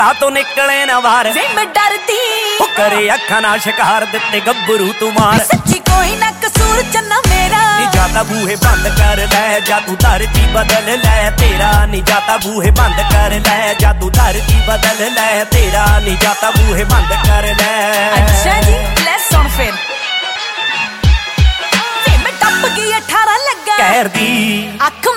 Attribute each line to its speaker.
Speaker 1: ਆ ਤੋਂ ਨਿਕਲੇ ਨਾ ਬਾਹਰ
Speaker 2: ਵੇ ਮੈਂ ਡਰਦੀ
Speaker 1: ਉਹ ਕਰੇ ਅੱਖਾਂ ਨਾਲ ਸ਼ਿਕਾਰ ਦਿੱਤੇ ਗੱਭਰੂ ਤੂੰ ਮਾਰ
Speaker 2: ਸੱਚੀ ਕੋਈ ਨਾ ਕਸੂਰ ਚੰਨਾ ਮੇਰਾ
Speaker 1: ਨੀ ਜਾਤਾ ਬੂਹੇ ਬੰਦ ਕਰ ਲੈ ਜਾ ਤੂੰ ਧਰਤੀ ਬਦਲ ਲੈ ਤੇਰਾ ਨੀ ਜਾਤਾ ਬੂਹੇ ਬੰਦ ਕਰ ਲੈ ਜਾ ਤੂੰ ਧਰਤੀ ਬਦਲ ਲੈ ਤੇਰਾ ਨੀ ਜਾਤਾ ਬੂਹੇ ਬੰਦ ਕਰ ਲੈ
Speaker 2: ਅੱਛਾ ਜੀ ਲੈ ਸੁਣ ਫਿਰ ਵੇ ਮੈਂ ਟੱਪ ਗਈ 18 ਲੱਗਾ
Speaker 1: ਕਹਿਰ ਦੀ
Speaker 2: ਅੱਖ